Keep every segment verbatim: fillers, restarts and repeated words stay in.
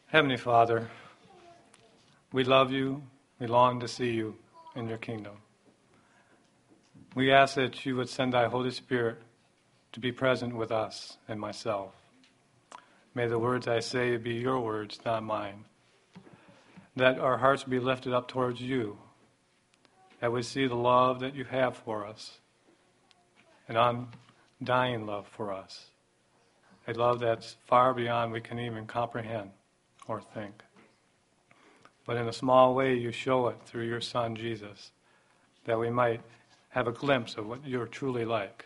Heavenly Father, we love you. We long to see you in your kingdom. We ask that you would send thy Holy Spirit to be present with us and myself. May the words I say be your words, not mine. That our hearts be lifted up towards you. That we see the love that you have for us. An undying love for us. A love that's far beyond we can even comprehend or think. But in a small way you show it through your Son Jesus, that we might have a glimpse of what you're truly like.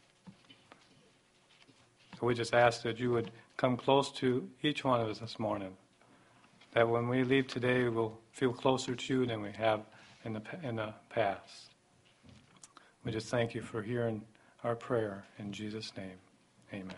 So we just ask that you would come close to each one of us this morning, that when we leave today we'll feel closer to you than we have in the in the past. We just thank you for hearing our prayer in Jesus' name. Amen.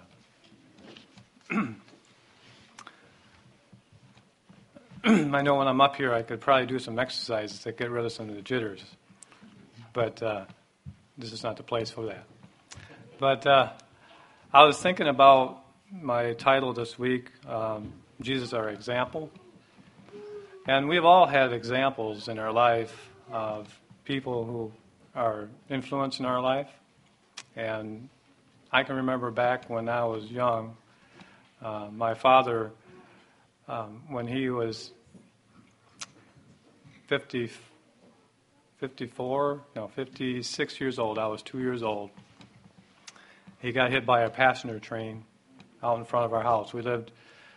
I know when I'm up here I could probably do some exercises to get rid of some of the jitters, but uh, this is not the place for that. But uh, I was thinking about my title this week, um, Jesus Our Example. And we've all had examples in our life of people who are influencing our life. And I can remember back when I was young, uh, my father, um, when he was fifty, fifty-four, no, fifty-six years old, I was two years old, he got hit by a passenger train out in front of our house. We lived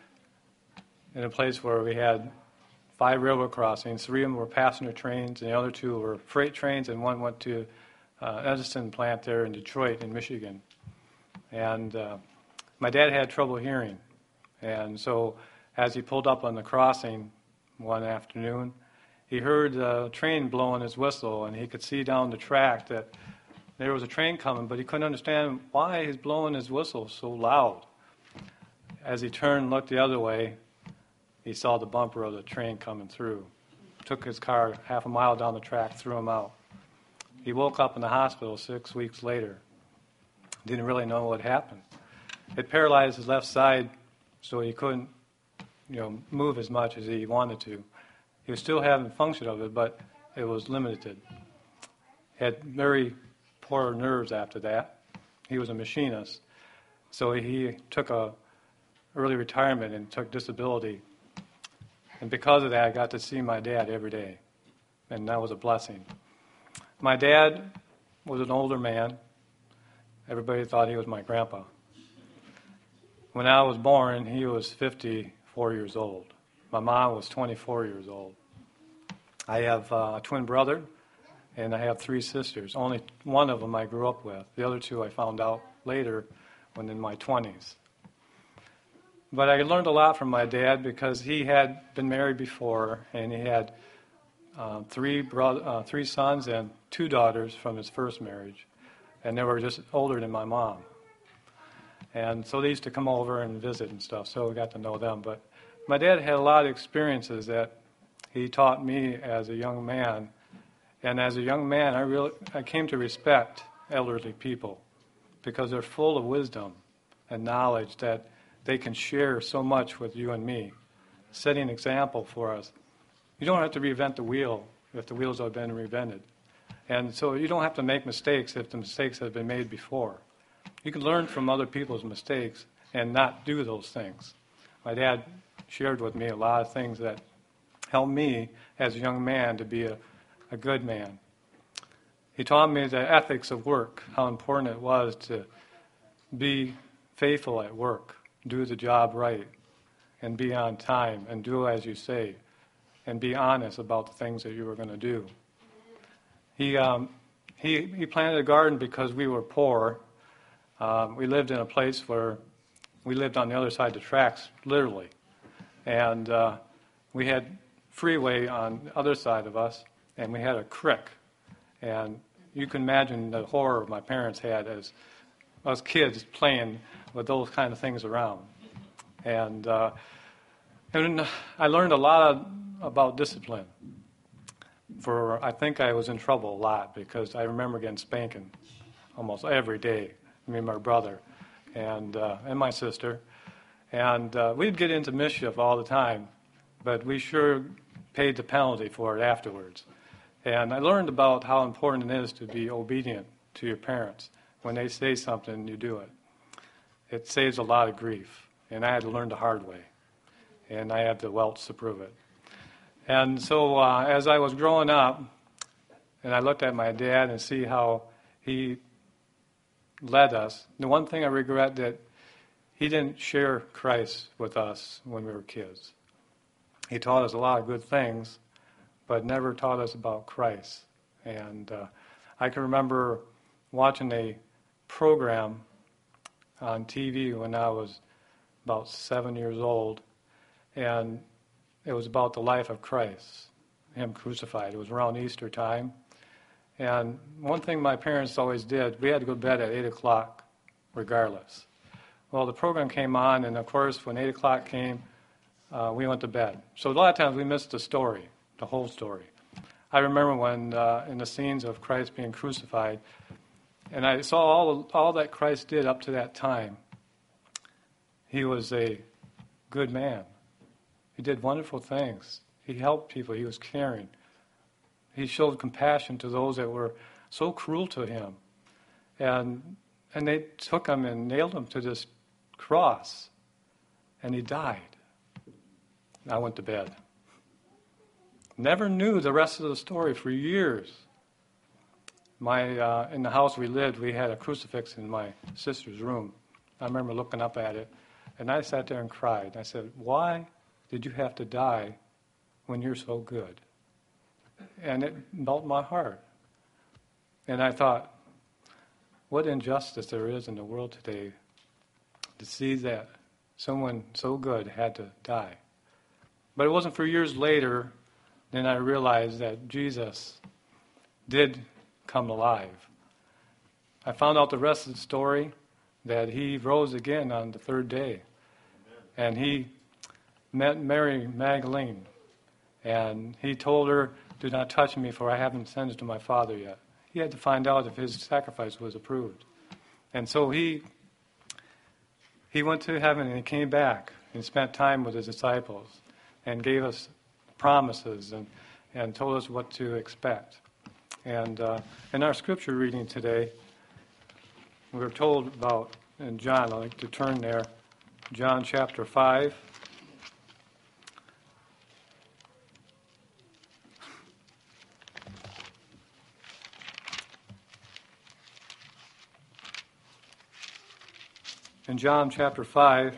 in a place where we had five railroad crossings. Three of them were passenger trains, and the other two were freight trains, and one went to uh, Edison plant there in Detroit, in Michigan. And uh, my dad had trouble hearing, and so as he pulled up on the crossing one afternoon, he heard the train blowing his whistle, and he could see down the track that there was a train coming, but he couldn't understand why he's blowing his whistle so loud. As he turned and looked the other way, he saw the bumper of the train coming through. Took his car half a mile down the track, threw him out. He woke up in the hospital six weeks later. Didn't really know what happened. It paralyzed his left side, so he couldn't, you know, move as much as he wanted to. He was still having function of it, but it was limited. He had very poor nerves after that. He was a machinist, so he took a early retirement and took disability. And because of that, I got to see my dad every day, and that was a blessing. My dad was an older man. Everybody thought he was my grandpa. When I was born, he was fifty-four years old. My mom was twenty-four years old. I have uh, a twin brother, and I have three sisters. Only one of them I grew up with. The other two I found out later when in my twenties. But I learned a lot from my dad because he had been married before, and he had uh, three bro- uh, three sons and two daughters from his first marriage, and they were just older than my mom. And so they used to come over and visit and stuff, so we got to know them. But my dad had a lot of experiences that he taught me as a young man, and as a young man, I really I came to respect elderly people because they're full of wisdom and knowledge that they can share so much with you and me, setting an example for us. You don't have to reinvent the wheel if the wheels have been reinvented. And so you don't have to make mistakes if the mistakes have been made before. You can learn from other people's mistakes and not do those things. My dad shared with me a lot of things that helped me as a young man to be a, a good man. He taught me the ethics of work, how important it was to be faithful at work, do the job right, and be on time, and do as you say, and be honest about the things that you were going to do. He um, he he planted a garden because we were poor. Um, we lived in a place where we lived on the other side of the tracks, literally, and uh, we had freeway on the other side of us, and we had a creek, and you can imagine the horror my parents had as us kids playing with those kind of things around. And uh, and I learned a lot of, about discipline. For I think I was in trouble a lot because I remember getting spanking almost every day, me and my brother and uh, and my sister. And uh, we'd get into mischief all the time. but we sure paid the penalty for it afterwards. And I learned about how important it is to be obedient to your parents. When they say something, you do it. It saves a lot of grief, and I had to learn the hard way, and I have the welts to prove it. And so uh, as I was growing up, and I looked at my dad and see how he led us, the one thing I regret that he didn't share Christ with us when we were kids. He taught us a lot of good things, but never taught us about Christ. And uh, I can remember watching a program on T V when I was about seven years old, and it was about the life of Christ, Him crucified. It was around Easter time. And one thing my parents always did, we had to go to bed at eight o'clock regardless. Well, the program came on, and of course, when eight o'clock came, uh, we went to bed. So a lot of times we missed the story, the whole story. I remember when, uh, in the scenes of Christ being crucified, and I saw all, all that Christ did up to that time. He was a good man. He did wonderful things. He helped people. He was caring. He showed compassion to those that were so cruel to him. And and they took him and nailed him to this cross. And he died. And I went to bed. Never knew the rest of the story for years. My uh, in the house we lived, we had a crucifix in my sister's room. I remember looking up at it, and I sat there and cried. I said, "Why did you have to die when you're so good?" And it melted my heart. And I thought, what injustice there is in the world today to see that someone so good had to die. But it wasn't for years later then I realized that Jesus did come alive. I found out the rest of the story, that he rose again on the third day. And he met Mary Magdalene, and he told her, "Do not touch me, for I haven't ascended to my Father yet." He had to find out if his sacrifice was approved. And so he he went to heaven, and he came back and spent time with his disciples and gave us promises and, and told us what to expect. And uh, in our scripture reading today, we're told about, in John, I'd like to turn there, John chapter five. In John chapter five,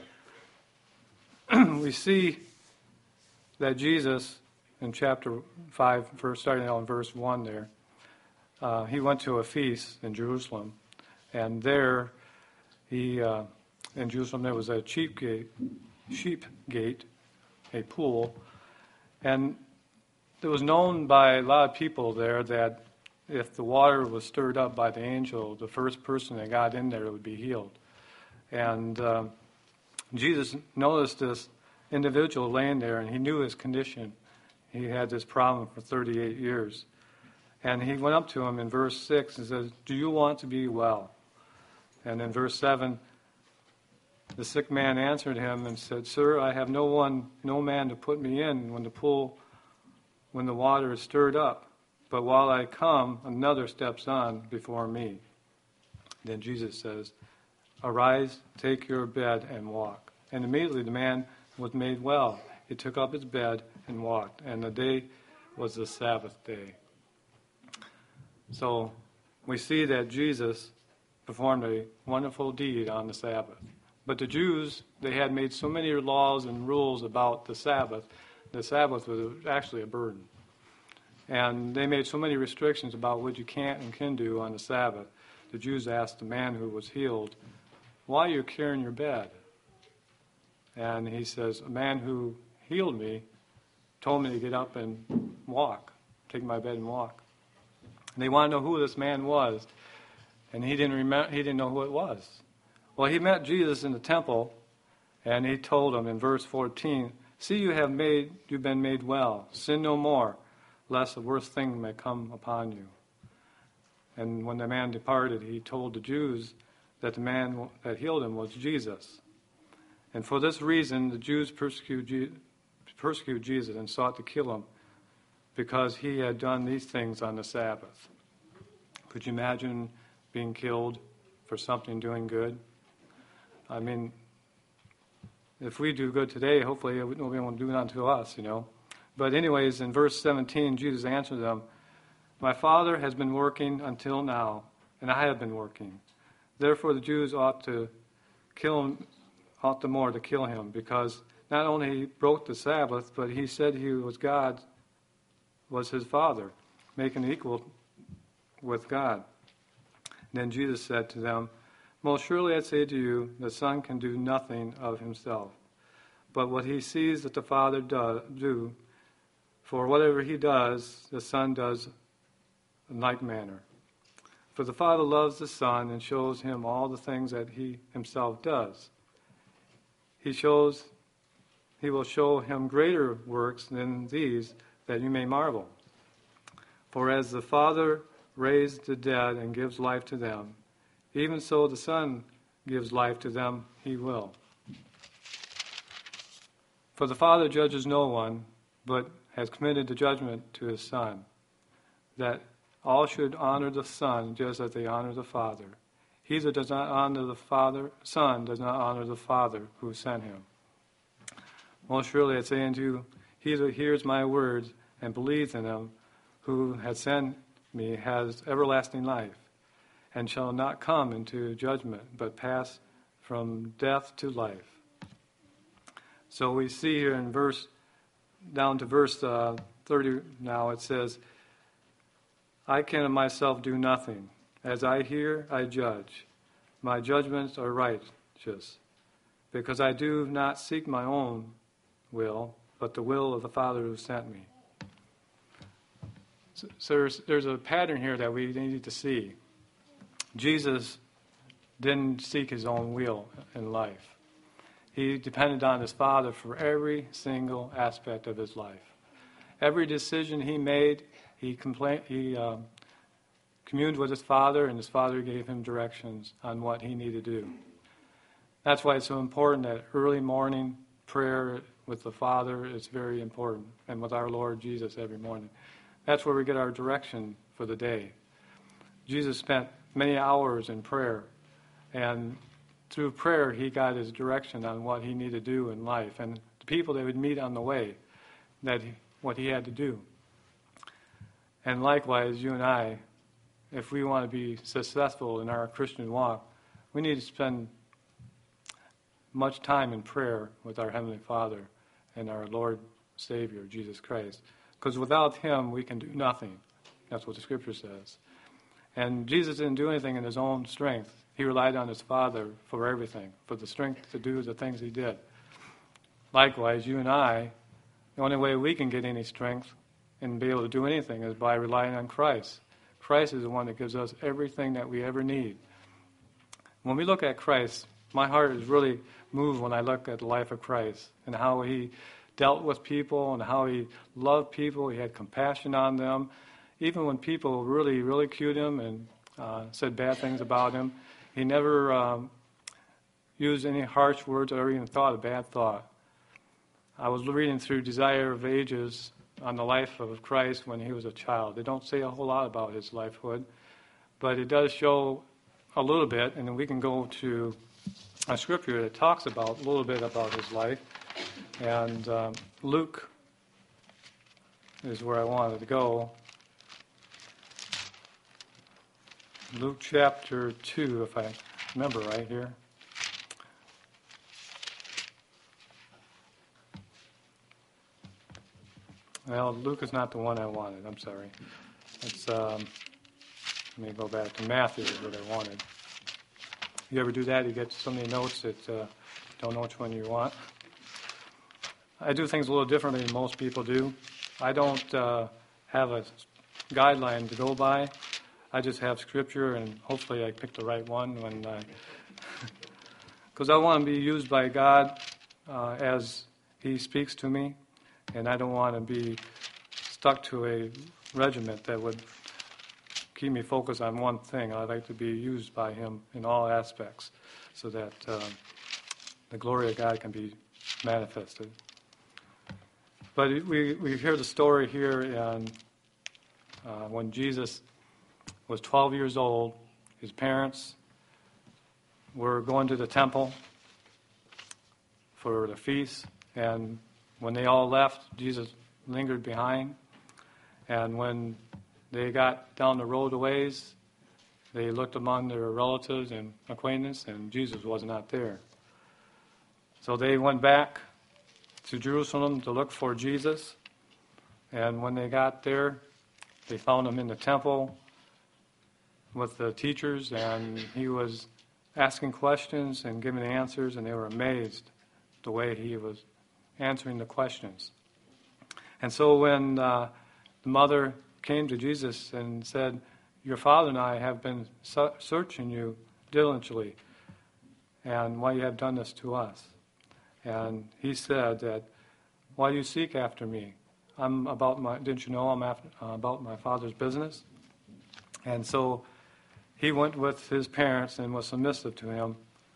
we see that Jesus, in chapter five, first starting out in verse one there, uh, he went to a feast in Jerusalem, and there he, uh, in Jerusalem, there was a sheep gate, sheep gate, a pool, and it was known by a lot of people there that if the water was stirred up by the angel, the first person that got in there would be healed. And uh, Jesus noticed this individual laying there, and he knew his condition. He had this problem for thirty-eight years. And he went up to him in verse six and says, "Do you want to be well?" And in verse seven, the sick man answered him and said, "Sir, I have no one, no man to put me in when the pool, when the water is stirred up. But while I come, another steps on before me." Then Jesus says, "Arise, take your bed and walk." And immediately the man was made well. He took up his bed and walked. And the day was the Sabbath day. So we see that Jesus performed a wonderful deed on the Sabbath. But the Jews, they had made so many laws and rules about the Sabbath. The Sabbath was actually a burden. And they made so many restrictions about what you can't and can do on the Sabbath. The Jews asked the man who was healed, "Why are you carrying your bed?" And he says, "A man who healed me told me to get up and walk, take my bed and walk." And they want to know who this man was, and he didn't remember. He didn't know who it was. Well, he met Jesus in the temple, and he told him in verse fourteen, "See, you have made, you've been made well. Sin no more, lest the worst thing may come upon you." And when the man departed, he told the Jews that the man that healed him was Jesus. And for this reason, the Jews persecute, persecute Jesus and sought to kill him because he had done these things on the Sabbath. Could you imagine being killed for something doing good? I mean, if we do good today, hopefully nobody will do that to us, you know. But anyways, in verse seventeen, Jesus answered them, "My Father has been working until now, and I have been working. Therefore the Jews ought to kill him, ought the more to kill him, because not only he broke the Sabbath, but he said he was God, was his Father, making equal with God." Then Jesus said to them, "Most surely I say to you, the Son can do nothing of himself, but what he sees that the Father do, do, for whatever he does, the Son does in like manner. For the Father loves the Son and shows him all the things that he himself does. He shows, he will show him greater works than these, that you may marvel. For as the Father raised the dead and gives life to them, even so the Son gives life to them he will. For the Father judges no one, but has committed the judgment to his Son, that all should honor the Son just as they honor the Father. He that does not honor the Father, Son does not honor the Father who sent him. Most surely I say unto you, he that hears my words and believes in him who has sent me has everlasting life, and shall not come into judgment, but pass from death to life." So we see here in verse, down to verse uh, thirty now, it says, "I can of myself do nothing. As I hear, I judge. My judgments are righteous, because I do not seek my own will, but the will of the Father who sent me." So, so there's, there's a pattern here that we need to see. Jesus didn't seek his own will in life. He depended on his Father for every single aspect of his life. Every decision he made, he, compla- he um, communed with his Father, and his Father gave him directions on what he needed to do. That's why it's so important that early morning prayer with the Father is very important, and with our Lord Jesus every morning. That's where we get our direction for the day. Jesus spent many hours in prayer, and through prayer he got his direction on what he needed to do in life, and the people that would meet on the way, that he, what he had to do. And likewise, you and I, if we want to be successful in our Christian walk, we need to spend much time in prayer with our Heavenly Father and our Lord Savior, Jesus Christ. Because without him, we can do nothing. That's what the Scripture says. And Jesus didn't do anything in his own strength. He relied on his Father for everything, for the strength to do the things he did. Likewise, you and I, the only way we can get any strength and be able to do anything is by relying on Christ. Christ is the one that gives us everything that we ever need. When we look at Christ, my heart is really moved when I look at the life of Christ and how he dealt with people and how he loved people. He had compassion on them. Even when people really, really ridiculed him and uh, said bad things about him, he never um, used any harsh words or even thought a bad thought. I was reading through Desire of Ages on the life of Christ when he was a child. They don't say a whole lot about his lifehood, but it does show a little bit, and then we can go to a scripture that talks about a little bit about his life. And um, Luke is where I wanted to go. Luke chapter two, if I remember right here. Well, Luke is not the one I wanted. I'm sorry. It's um, let me go back to Matthew is what I wanted. You ever do that? You get so many notes that uh, don't know which one you want. I do things a little differently than most people do. I don't uh, have a guideline to go by. I just have scripture, and hopefully I pick the right one when I, because I want to be used by God uh, as he speaks to me, and I don't want to be stuck to a regiment that would keep me focused on one thing. I'd like to be used by him in all aspects so that uh, the glory of God can be manifested. But we, we hear the story here in, uh, when Jesus was twelve years old. His parents were going to the temple for the feast, and when they all left, Jesus lingered behind. And when they got down the road a ways, they looked among their relatives and acquaintances, and Jesus was not there. So they went back to Jerusalem to look for Jesus. And when they got there, they found him in the temple with the teachers, and he was asking questions and giving answers, and they were amazed the way he was answering the questions. And so when uh, the mother came to Jesus and said, "Your father and I have been su- searching you diligently, and why you have done this to us?" And he said that, "Why do you seek after me? I'm about my, didn't you know I'm after, uh, about my father's business?" And so he went with his parents and was submissive to him.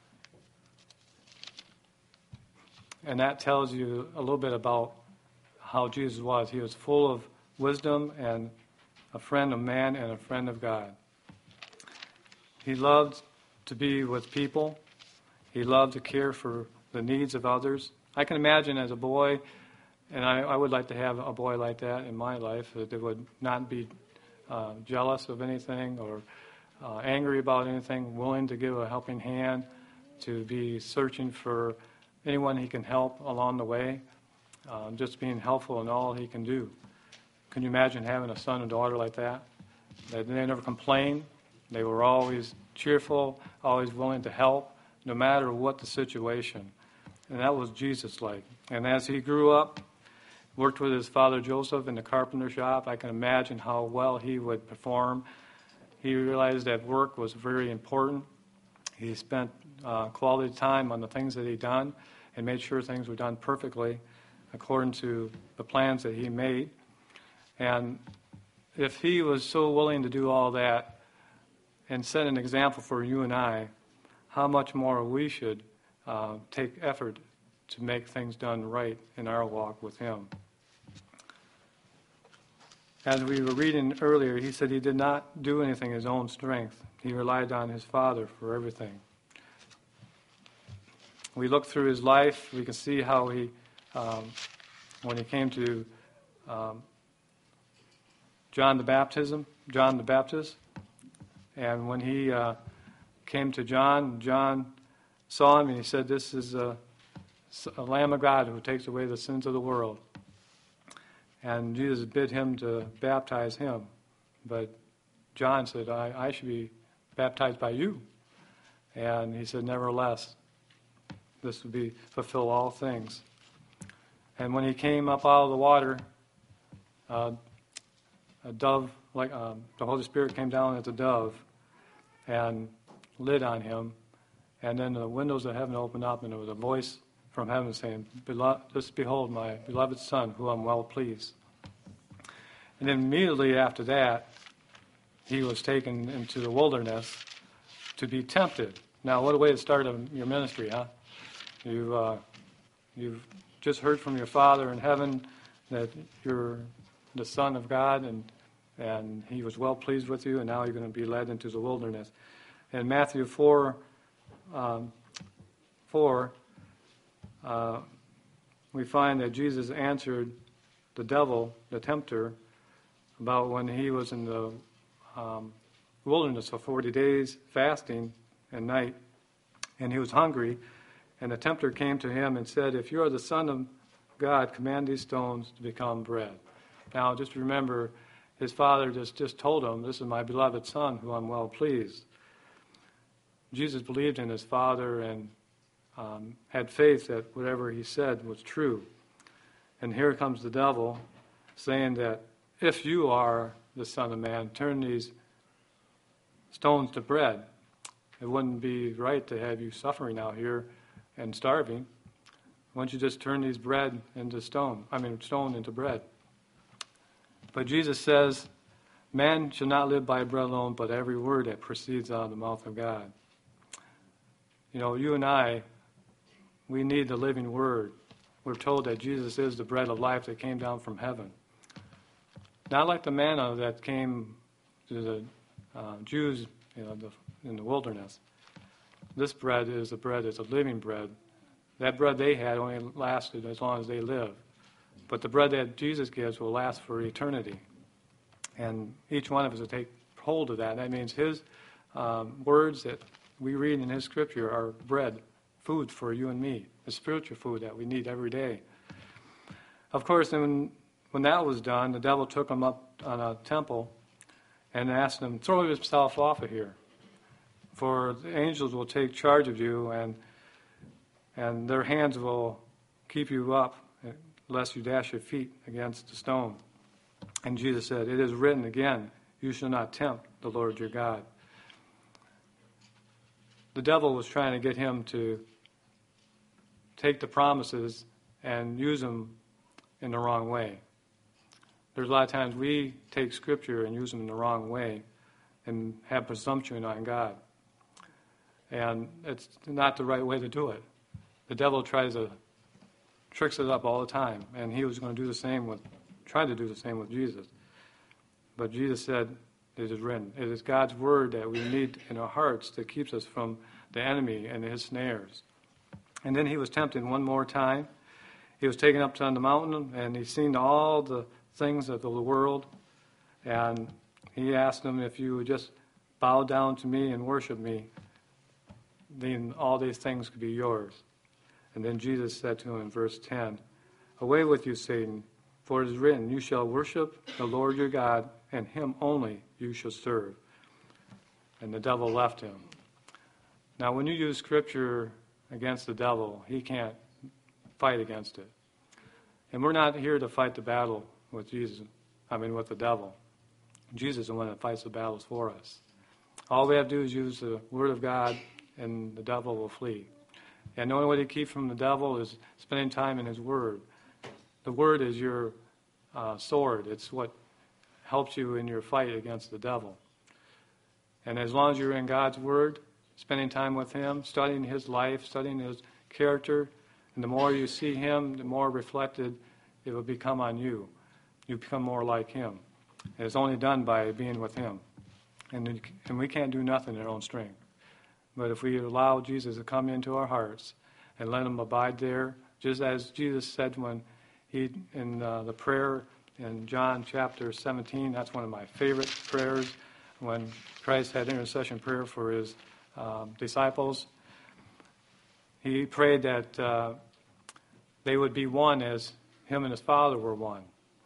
And that tells you a little bit about how Jesus was. He was full of wisdom and a friend of man and a friend of God. He loved to be with people. He loved to care for the needs of others. I can imagine as a boy, and I, I would like to have a boy like that in my life, that would not be uh, jealous of anything or uh, angry about anything, willing to give a helping hand, to be searching for anyone he can help along the way, um, just being helpful in all he can do. Can you imagine having a son and daughter like that? They, they never complained. They were always cheerful, always willing to help, no matter what the situation. And that was Jesus like. And as he grew up, worked with his father Joseph in the carpenter shop, I can imagine how well he would perform. He realized that work was very important. He spent uh, quality time on the things that he'd done and made sure things were done perfectly according to the plans that he made. And if he was so willing to do all that and set an example for you and I, how much more we should uh, take effort to make things done right in our walk with him. As we were reading earlier, he said he did not do anything in his own strength. He relied on his Father for everything. We look through his life, we can see how he, um, when he came to um, John the Baptism, John the Baptist, and when he uh, came to John, John saw him and he said, "This is a, a Lamb of God who takes away the sins of the world." And Jesus bid him to baptize him. But John said, I, I should be baptized by you. And he said, "Nevertheless, this would be fulfill all things." And when he came up out of the water, uh, a dove, like um, the Holy Spirit came down as a dove and lit on him. And then the windows of heaven opened up, and there was a voice from heaven saying, "Beloved, just behold my beloved Son, who I'm well pleased." And then immediately after that, he was taken into the wilderness to be tempted. Now, what a way to start your ministry, huh? You, uh, you've just heard from your Father in heaven that you're the Son of God, and and he was well pleased with you, and now you're going to be led into the wilderness. In Matthew four, um, four, uh, we find that Jesus answered the devil, the tempter, about when he was in the um, wilderness for forty days, fasting and night, and he was hungry, and the tempter came to him and said, "If you are the Son of God, command these stones to become bread." Now, just remember, his father just, just told him, "This is my beloved Son, who I'm well pleased." Jesus believed in his Father and um, had faith that whatever he said was true. And here comes the devil saying that if you are the Son of Man, turn these stones to bread. It wouldn't be right to have you suffering out here and starving. Why don't you just turn these bread into stone? I mean, stone into bread. But Jesus says, "Man shall not live by bread alone, but every word that proceeds out of the mouth of God." You know, you and I, we need the living word. we're told that Jesus is the bread of life that came down from heaven. Not like the manna that came to the uh, Jews, you know, the, in the wilderness. This bread is a bread that's a living bread. That bread they had only lasted as long as they lived. But the bread that Jesus gives will last for eternity. And each one of us will take hold of that. That means his um, words that we read in his scripture are bread, food for you and me, the spiritual food that we need every day. Of course, when, when that was done, the devil took him up on a temple and asked him, throw himself off of here. For the angels will take charge of you, and and their hands will keep you up, lest you dash your feet against the stone. And Jesus said, it is written again, you shall not tempt the Lord your God. The devil was trying to get him to take the promises and use them in the wrong way. There's a lot of times we take Scripture and use them in the wrong way and have presumption on God. And it's not the right way to do it. The devil tries to tricks it up all the time, and he was going to do the same with, try to do the same with Jesus. But Jesus said, it is written. It is God's word that we need in our hearts that keeps us from the enemy and his snares. And then he was tempted one more time. He was taken up on the mountain, and he's seen all the things of the world. And he asked him, if you would just bow down to me and worship me, then all these things could be yours. And then Jesus said to him in verse ten, away with you, Satan, for it is written, you shall worship the Lord your God, and him only you shall serve. And the devil left him. Now, when you use Scripture against the devil, he can't fight against it. And we're not here to fight the battle with Jesus, I mean with the devil. Jesus is the one that fights the battles for us. All we have to do is use the Word of God, and the devil will flee. And the only way to keep from the devil is spending time in his Word. The Word is your uh, sword. It's what helps you in your fight against the devil. And as long as you're in God's Word, spending time with him, studying his life, studying his character, and the more you see him, the more reflected it will become on you. You become more like him. And it's only done by being with him. And, and we can't do nothing in our own strength. But if we allow Jesus to come into our hearts and let him abide there, just as Jesus said when he, in uh, the prayer in John chapter seventeen, that's one of my favorite prayers, when Christ had intercession prayer for his um, disciples. He prayed that uh, they would be one as him and his Father were one.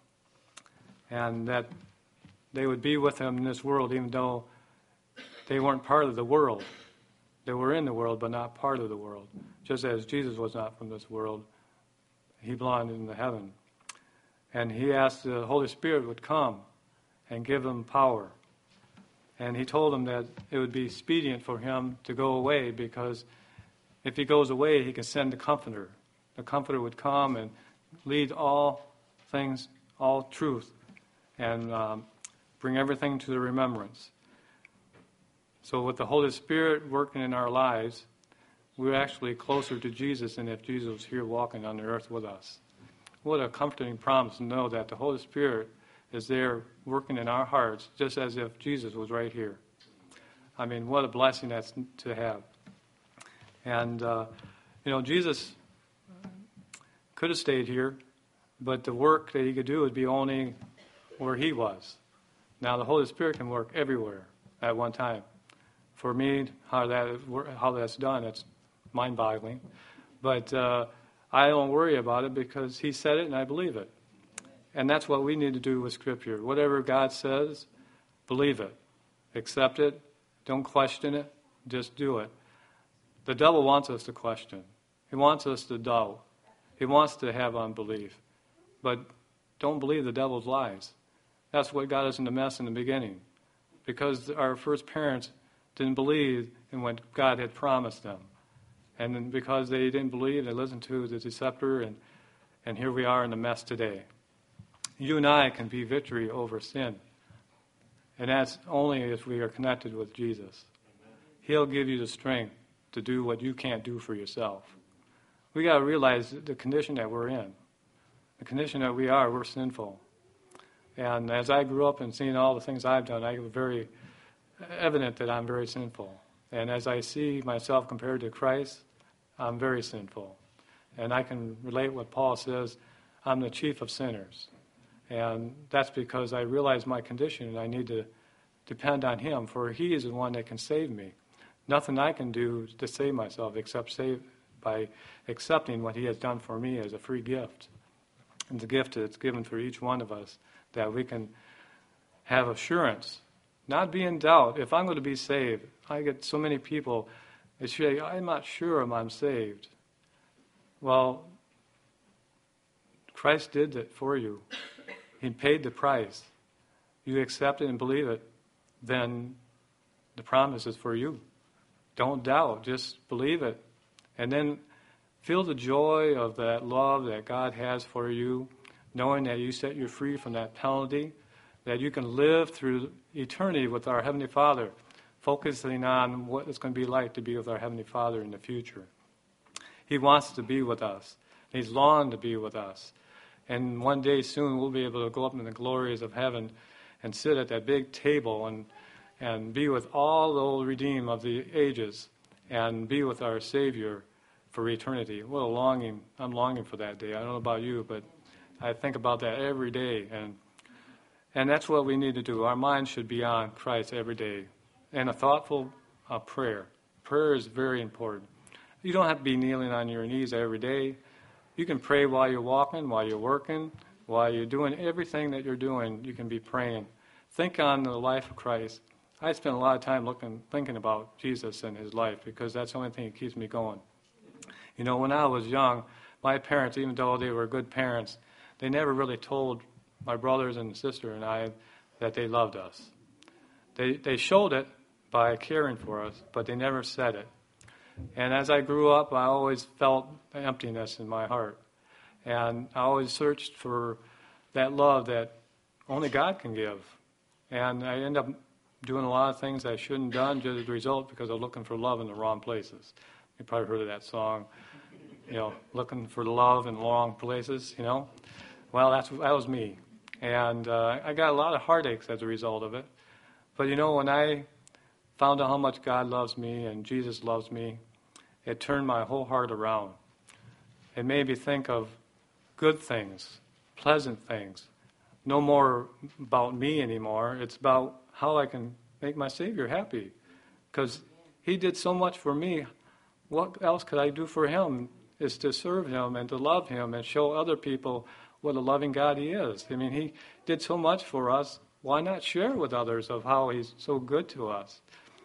And that they would be with him in this world even though they weren't part of the world. They were in the world, but not part of the world. Just as Jesus was not from this world, he belonged in the heaven. And he asked the Holy Spirit would come and give them power. And he told them that it would be expedient for him to go away, because if he goes away, he can send the Comforter. The Comforter would come and lead all things, all truth, and um, bring everything to the remembrance. So with the Holy Spirit working in our lives, we're actually closer to Jesus than if Jesus was here walking on the earth with us. What a comforting promise to know that the Holy Spirit is there working in our hearts just as if Jesus was right here. I mean, what a blessing that's to have. And, uh, you know, Jesus could have stayed here, but the work that he could do would be only where he was. Now, the Holy Spirit can work everywhere at one time. For me, how that how that's done, it's mind-boggling. But uh, I don't worry about it because he said it and I believe it. And that's what we need to do with Scripture. Whatever God says, believe it. Accept it. Don't question it. Just do it. The devil wants us to question. He wants us to doubt. He wants to have unbelief. But don't believe the devil's lies. That's what got us in the mess in the beginning. Because our first parents didn't believe in what God had promised them. And then because they didn't believe, they listened to the deceptor, and, and here we are in the mess today. You and I can be victory over sin. And that's only if we are connected with Jesus. He'll give you the strength to do what you can't do for yourself. we got to realize the condition that we're in. The condition that we are, we're sinful. And as I grew up and seeing all the things I've done, I was very evident that I'm very sinful. And as I see myself compared to Christ, I'm very sinful. And I can relate what Paul says, I'm the chief of sinners. And that's because I realize my condition and I need to depend on him, for he is the one that can save me. Nothing I can do to save myself except save by accepting what he has done for me as a free gift. And the gift that's given for each one of us, that we can have assurance, not be in doubt. If I'm going to be saved, I get so many people that say, I'm not sure if I'm saved. Well, Christ did it for you. He paid the price. You accept it and believe it, then the promise is for you. Don't doubt, just believe it. And then feel the joy of that love that God has for you, knowing that you set you free from that penalty, that you can live through eternity with our Heavenly Father, focusing on what it's going to be like to be with our Heavenly Father in the future. He wants to be with us. He's longed to be with us. And one day soon we'll be able to go up in the glories of heaven and sit at that big table and and be with all the redeemed of the ages and be with our Savior for eternity. What a longing. I'm longing for that day. I don't know about you, but I think about that every day. And and that's what we need to do. Our mind should be on Christ every day. And a thoughtful uh, prayer. Prayer is very important. You don't have to be kneeling on your knees every day. You can pray while you're walking, while you're working, while you're doing everything that you're doing. You can be praying. Think on the life of Christ. I spend a lot of time looking, thinking about Jesus and his life because that's the only thing that keeps me going. You know, when I was young, my parents, even though they were good parents, they never really told my brothers and sister and I that they loved us. They they showed it by caring for us, but they never said it. And as I grew up, I always felt emptiness in my heart. And I always searched for that love that only God can give. And I ended up doing a lot of things I shouldn't have done just as a result because I was looking for love in the wrong places. You probably heard of that song, you know, looking for love in the wrong places, you know. Well, that's that was me. And uh, I got a lot of heartaches as a result of it. But, you know, when I found out how much God loves me and Jesus loves me, it turned my whole heart around. It made me think of good things, pleasant things. No more about me anymore. It's about how I can make my Savior happy. Because he did so much for me. What else could I do for him is to serve him and to love him and show other people what a loving God he is. I mean, he did so much for us. Why not share with others of how he's so good to us?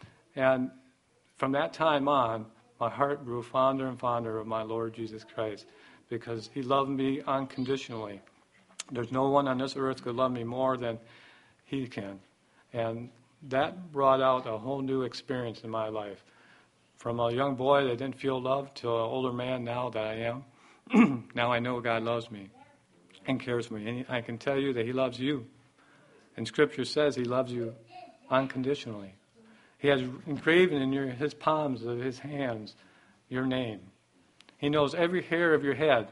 And from that time on, my heart grew fonder and fonder of my Lord Jesus Christ because he loved me unconditionally. There's no one on this earth could love me more than he can. And that brought out a whole new experience in my life. From a young boy that didn't feel loved to an older man now that I am, now I know God loves me and cares for me. And I can tell you that he loves you. And Scripture says he loves you unconditionally. He has engraven in your, his palms of his hands your name. He knows every hair of your head.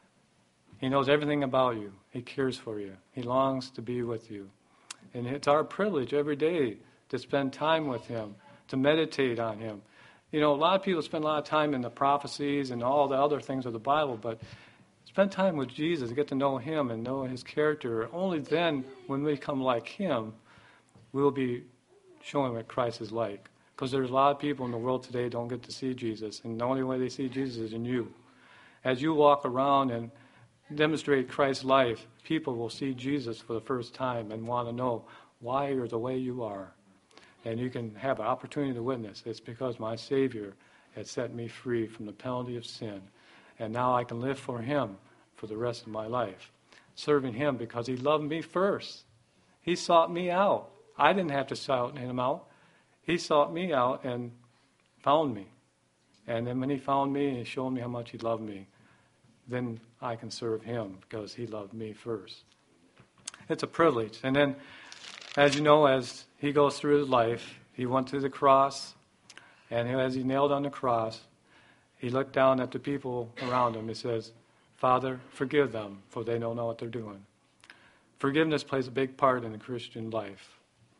He knows everything about you. He cares for you. He longs to be with you. And it's our privilege every day to spend time with him, to meditate on him. You know, a lot of people spend a lot of time in the prophecies and all the other things of the Bible, but spend time with Jesus, get to know him and know his character. Only then, when we become like him, we'll be showing what Christ is like. Because there's a lot of people in the world today don't get to see Jesus, and the only way they see Jesus is in you. As you walk around and demonstrate Christ's life, people will see Jesus for the first time and want to know why you're the way you are. And you can have an opportunity to witness. It's because my Savior has set me free from the penalty of sin. And now I can live for him for the rest of my life, serving him because he loved me first. He sought me out. I didn't have to shout him out. He sought me out and found me. And then when he found me and he showed me how much he loved me, then I can serve him because he loved me first. It's a privilege. And then, as you know, as he goes through his life, he went to the cross, and as he nailed on the cross, he looked down at the people around him. He says, Father, forgive them, for they don't know what they're doing. Forgiveness plays a big part in the Christian life.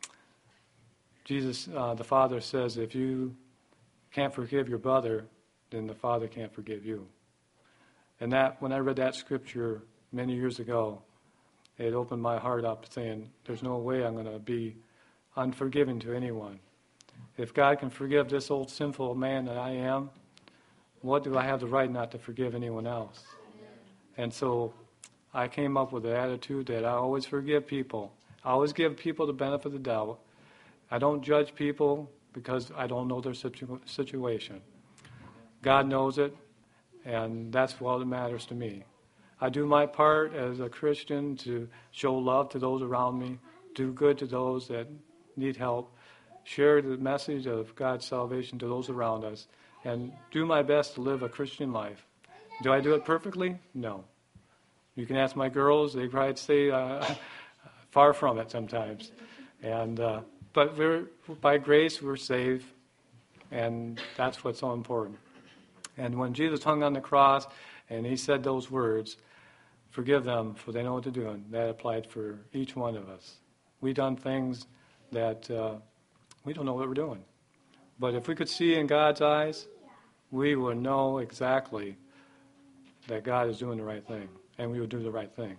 Jesus, uh, the Father says, if you can't forgive your brother, then the Father can't forgive you. And that, when I read that scripture many years ago, it opened my heart up saying, there's no way I'm going to be unforgiving to anyone. If God can forgive this old sinful man that I am, what do I have the right not to forgive anyone else? And so I came up with the attitude that I always forgive people. I always give people the benefit of the doubt. I don't judge people because I don't know their situ- situation. God knows it, and that's all that matters to me. I do my part as a Christian to show love to those around me, do good to those that need help, share the message of God's salvation to those around us, and do my best to live a Christian life. Do I do it perfectly? No. You can ask my girls; they probably say uh, far from it sometimes. And uh, but we're by grace we're saved, and that's what's so important. And when Jesus hung on the cross and he said those words, "Forgive them, for they know what they're doing," that applied for each one of us. We've done things that uh, we don't know what we're doing. But if we could see in God's eyes, we would know exactly that God is doing the right thing, and we would do the right thing.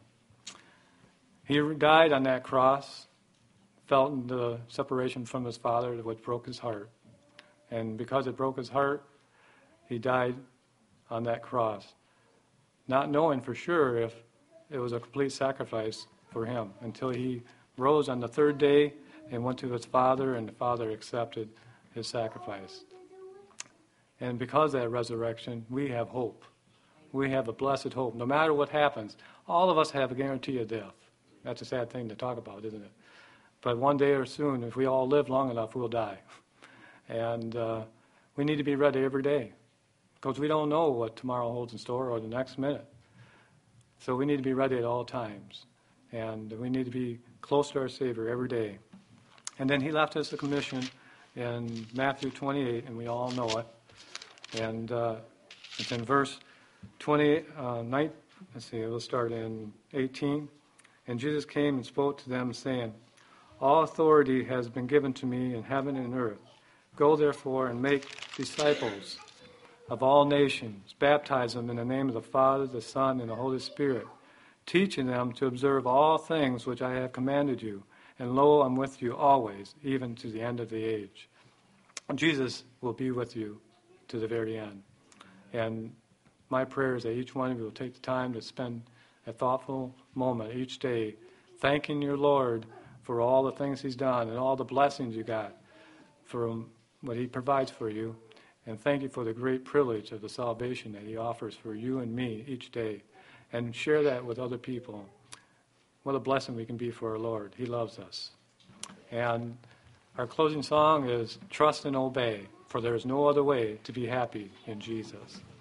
He died on that cross, felt the separation from his Father, which broke his heart. And because it broke his heart, he died on that cross, not knowing for sure if it was a complete sacrifice for him, until he rose on the third day and went to his Father, and the Father accepted his sacrifice. And because of that resurrection, we have hope. We have a blessed hope. No matter what happens, all of us have a guarantee of death. That's a sad thing to talk about, isn't it? But one day or soon, if we all live long enough, we'll die. And uh, we need to be ready every day, because we don't know what tomorrow holds in store or the next minute. So we need to be ready at all times. And we need to be close to our Savior every day. And then he left us a commission in Matthew twenty-eight, and we all know it. And uh, it's in verse twenty-eight, uh, nine, let's see, we'll start in eighteen. And Jesus came and spoke to them, saying, "All authority has been given to me in heaven and earth. Go therefore and make disciples of all nations, baptize them in the name of the Father, the Son, and the Holy Spirit, teaching them to observe all things which I have commanded you. And lo, I'm with you always, even to the end of the age." Jesus will be with you to the very end. And my prayer is that each one of you will take the time to spend a thoughtful moment each day thanking your Lord for all the things he's done and all the blessings you got from what he provides for you. And thank you for the great privilege of the salvation that he offers for you and me each day. And share that with other people. What a blessing we can be for our Lord. He loves us. And our closing song is "Trust and Obey, for there is no other way to be happy in Jesus."